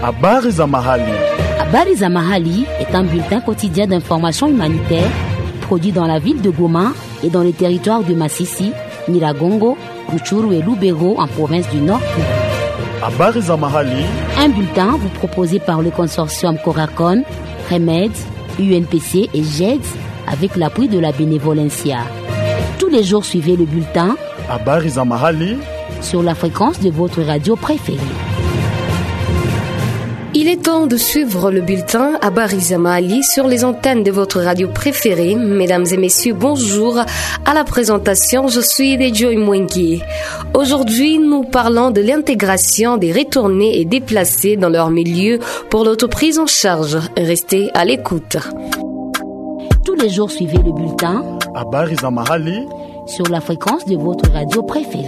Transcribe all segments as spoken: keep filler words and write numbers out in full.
Habari za mahali. Habari za mahali est un bulletin quotidien d'information humanitaire produit dans la ville de Goma et dans les territoires de Masisi, Nyiragongo, Rutshuru et Lubero en province du Nord. Habari za mahali. Un bulletin vous proposé par le consortium Coracon, Remède, U N P C et G E D avec l'appui de la Bénévolencia. Tous les jours, suivez le bulletin Habari za mahali sur la fréquence de votre radio préférée. Il est temps de suivre le bulletin Habari za mahali sur les antennes de votre radio préférée. Mesdames et messieurs, bonjour. À la présentation, je suis Joy Mwengi. Aujourd'hui, nous parlons de l'intégration des retournés et déplacés dans leur milieu pour l'autoprise en charge. Restez à l'écoute. Tous les jours, suivez le bulletin Habari za mahali sur la fréquence de votre radio préférée.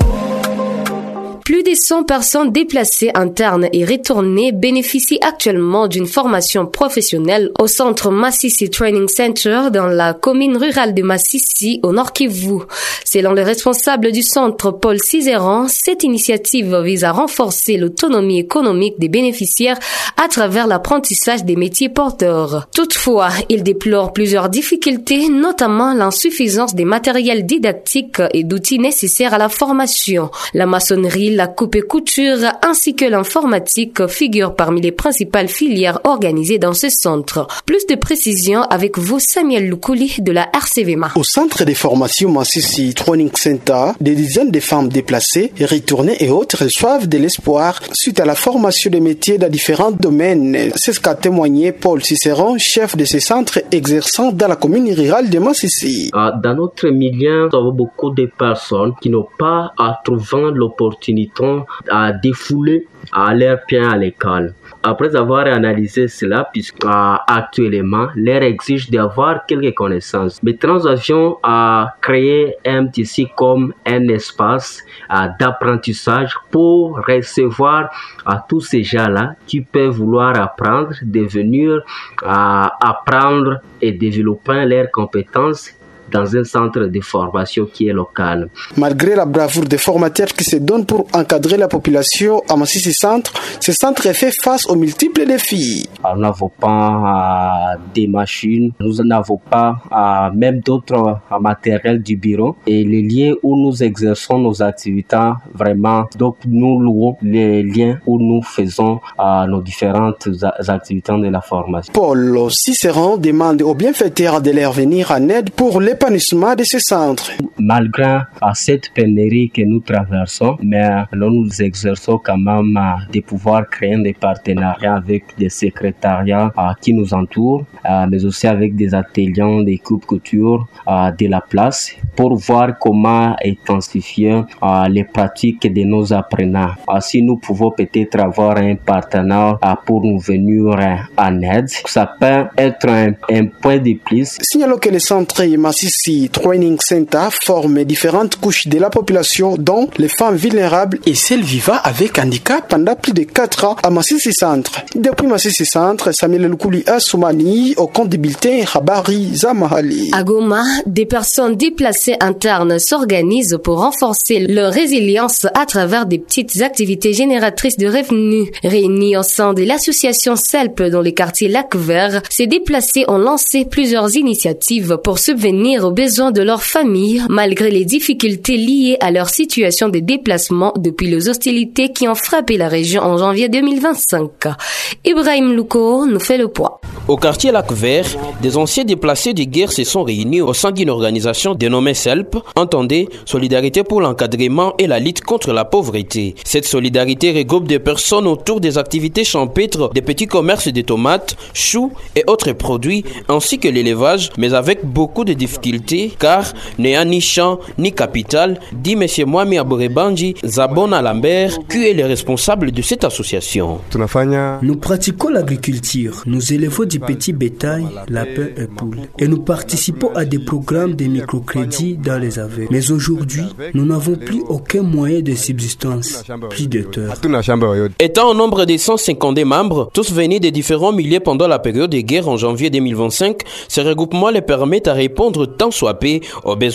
Plus de cent personnes déplacées internes et retournées bénéficient actuellement d'une formation professionnelle au centre Masisi Training Center dans la commune rurale de Masisi au Nord Kivu. Selon le responsable du centre, Paul Cizeron, cette initiative vise à renforcer l'autonomie économique des bénéficiaires à travers l'apprentissage des métiers porteurs. Toutefois, il déplore plusieurs difficultés, notamment l'insuffisance des matériels didactiques et d'outils nécessaires à la formation. La maçonnerie, la coupe et couture ainsi que l'informatique figurent parmi les principales filières organisées dans ce centre. Plus de précisions avec vous, Samuel Lukouli de la R C V M A. Au centre de formation Masisi Training Center, des dizaines de femmes déplacées, retournées et autres reçoivent de l'espoir suite à la formation des métiers dans différents domaines. C'est ce qu'a témoigné Paul Cizeron, chef de ce centre exerçant dans la commune rurale de Masisi. Dans notre milieu, nous avons beaucoup de personnes qui n'ont pas à trouver l'opportunité à défouler à leur pied à l'école. Après avoir analysé cela, puisque euh, actuellement, l'air exige d'avoir quelques connaissances. Maintenant, nous avions euh, créé M T C comme un espace euh, d'apprentissage pour recevoir à euh, tous ces gens-là qui peuvent vouloir apprendre, devenir, euh, apprendre et développer leurs compétences dans un centre de formation qui est local. Malgré la bravoure des formateurs qui se donnent pour encadrer la population à Masisi Centre, ce centre fait face aux multiples défis. Nous n'avons pas euh, des machines, nous n'avons pas euh, même d'autres euh, matériels du bureau et les lieux où nous exerçons nos activités, vraiment, donc nous louons les liens où nous faisons euh, nos différentes activités de la formation. Paul Cizeron demande aux bienfaiteurs de leur venir en aide pour les l'épanouissement de ce centre. Malgré cette pénurie que nous traversons, mais nous nous exerçons quand même de pouvoir créer des partenariats avec des secrétariats qui nous entourent, mais aussi avec des ateliers des coupes couture de la place pour voir comment intensifier les pratiques de nos apprenants. Si nous pouvons peut-être avoir un partenaire pour nous venir en aide, ça peut être un, un point de plus. Signalons que le centre Masisi Training Center forme différentes couches de la population, dont les femmes vulnérables et celles vivant avec handicap pendant plus de quatre ans à Masisi Centre. Depuis Masisi Centre, Samuel Lukouli Assoumani au compte du bulletin Habari za mahali. À Goma, des personnes déplacées internes s'organisent pour renforcer leur résilience à travers des petites activités génératrices de revenus. Réunis au sein de l'association S E L P dans le quartier Lac Vert, ces déplacés ont lancé plusieurs initiatives pour subvenir aux besoins de leur famille, malgré les difficultés liées à leur situation de déplacement depuis les hostilités qui ont frappé la région en janvier deux mille vingt-cinq. Ibrahim Louko nous fait le point. Au quartier Lac Vert, des anciens déplacés de guerre se sont réunis au sein d'une organisation dénommée S E L P, entendez Solidarité pour l'encadrement et la lutte contre la pauvreté. Cette solidarité regroupe des personnes autour des activités champêtres, des petits commerces de tomates, choux et autres produits, ainsi que l'élevage, mais avec beaucoup de difficultés, car n'ayant ni champ ni capital, dit M. Mwami Aborebanji Zabona Lambert, qui est le responsable de cette association. Nous pratiquons l'agriculture, nous élevons du petit bétail, lapins et poules, et nous participons à des programmes de microcrédits dans les aveugles. Mais aujourd'hui, nous n'avons plus aucun moyen de subsistance, plus de terre. Étant au nombre de cent cinquante membres, tous venus de différents milieux pendant la période de guerre en janvier deux mille vingt-cinq, ce regroupement les permet à répondre tant soit peu aux besoins des familles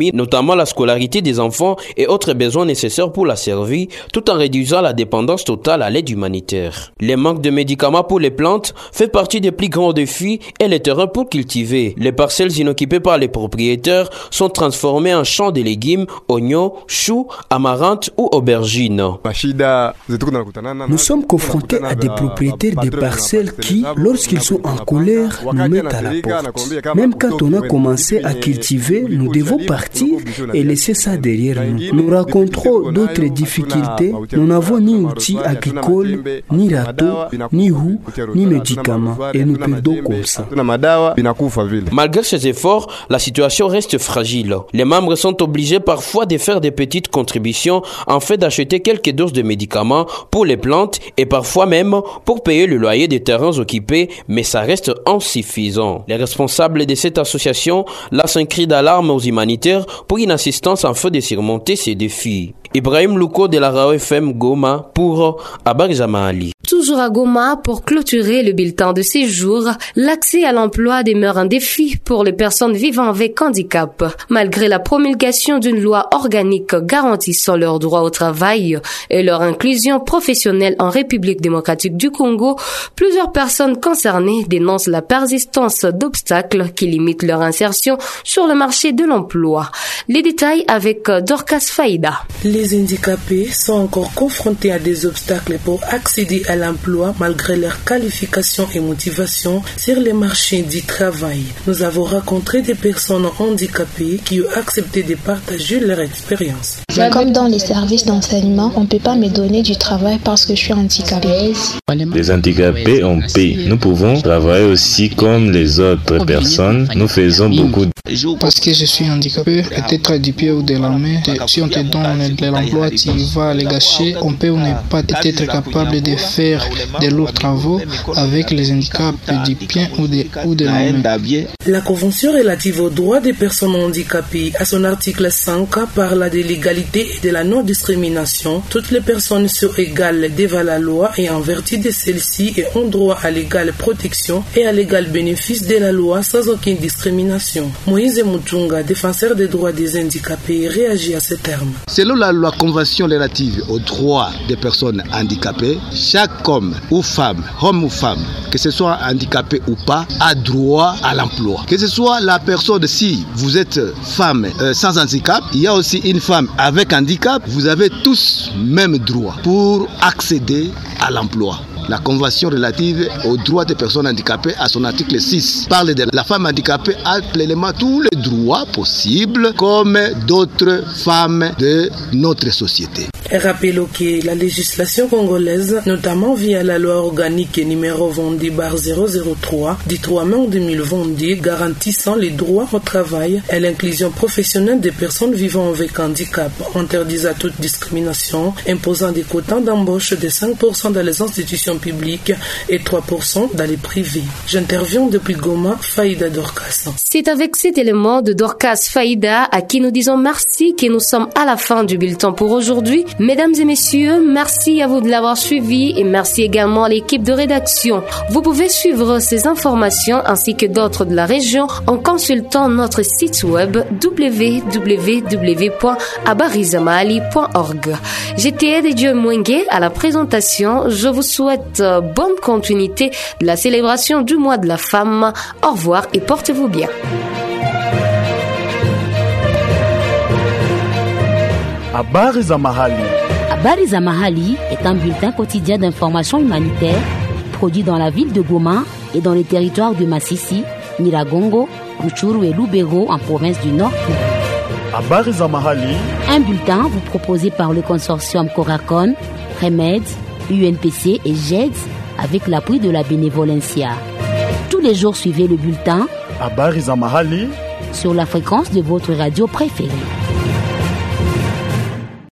famille, notamment la scolarité des enfants et autres besoins nécessaires pour la survie, tout en réduisant la dépendance totale à l'aide humanitaire. Les manques de médicaments pour les plantes fait partie des plus grands défis et les terrains pour cultiver. Les parcelles inoccupées par les propriétaires sont transformées en champs de légumes, oignons, choux, amarantes ou aubergines. Nous sommes confrontés à des propriétaires des parcelles qui, lorsqu'ils sont en colère, nous mettent à la porte. Même quand on a commencé à cultiver, nous devons partir et laisser ça derrière nous. Nous rencontrons d'autres difficultés. Nous n'avons ni outils agricoles, ni râteaux, ni roues, ni médicaments. Et nous perdons comme ça. Malgré ces efforts, la situation reste fragile. Les membres sont obligés parfois de faire des petites contributions en fait d'acheter quelques doses de médicaments pour les plantes et parfois même pour payer le loyer des terrains occupés, mais ça reste insuffisant. Les responsables de cette association lancent un cri d'alarme aux humanitaires pour une assistance afin de surmonter ces défis. Ibrahim Louko de la R A O F M Goma pour Habari za Mahali. Toujours à Goma, pour clôturer le bulletin de séjour, l'accès à l'emploi demeure un défi pour les personnes vivant avec handicap. Malgré la promulgation d'une loi organique garantissant leurs droits au travail et leur inclusion professionnelle en République démocratique du Congo, plusieurs personnes concernées dénoncent la persistance d'obstacles qui limitent leur insertion sur le marché de l'emploi. Les détails avec Dorcas Faïda. Les handicapés sont encore confrontés à des obstacles pour accéder à l'emploi malgré leur qualification et motivation sur les marchés du travail. Nous avons rencontré des personnes handicapées qui ont accepté de partager leur expérience. Comme dans les services d'enseignement, on ne peut pas me donner du travail parce que je suis handicapée. Les handicapés ont paix. Nous pouvons travailler aussi comme les autres personnes. Nous faisons beaucoup. Parce que je suis handicapé, peut-être du pied ou de la main. Si on te donne de l'emploi, tu vas les gâcher. On peut ou ne pas être capable de faire de lourds travaux avec les handicaps du pied ou de, ou de la main. La Convention relative aux droits des personnes handicapées, à son article cinq, parle de l'égalité et de la non-discrimination. Toutes les personnes sont égales devant la loi et en vertu de celle-ci et ont droit à l'égale protection et à l'égal bénéfice de la loi sans aucune discrimination. Moïse Moutunga, défenseur des droits des handicapés, réagit à ce terme. Selon la loi Convention relative aux droits des personnes handicapées, chaque homme ou femme, homme ou femme, que ce soit handicapé ou pas, a droit à l'emploi. Que ce soit la personne, si vous êtes femme euh, sans handicap, il y a aussi une femme avec handicap, vous avez tous même droit pour accéder à l'emploi. La Convention relative aux droits des personnes handicapées, à son article six, parle de la femme handicapée a pleinement tous les droits possibles comme d'autres femmes de notre société. Rappelons que la législation congolaise, notamment via la loi organique numéro vingt-deux barre zéro zéro trois du trois mai deux mille vingt-deux, garantissant les droits au travail et l'inclusion professionnelle des personnes vivant avec handicap, interdisant toute discrimination, imposant des quotas d'embauche de cinq pour cent dans les institutions publiques et trois pour cent dans les privés. J'interviens depuis Goma, Faïda Dorcas. C'est avec cet élément de Dorcas Faïda à qui nous disons merci que nous sommes à la fin du bulletin pour aujourd'hui. Mesdames et messieurs, merci à vous de l'avoir suivi et merci également à l'équipe de rédaction. Vous pouvez suivre ces informations ainsi que d'autres de la région en consultant notre site web w w w point habari za mahali point org. J'étais Dieu Mwenge à la présentation. Je vous souhaite bonne continuité de la célébration du mois de la femme. Au revoir et portez-vous bien. Habari za Mahali. Habari za Mahali est un bulletin quotidien d'information humanitaire produit dans la ville de Goma et dans les territoires de Masisi, Nyiragongo, Rutshuru et Lubero en province du Nord. Habari za Mahali. Un bulletin vous proposé par le consortium Coracon, Remed, U N P C et G E D avec l'appui de la Bénévolencia. Tous les jours, suivez le bulletin Habari za Mahali sur la fréquence de votre radio préférée.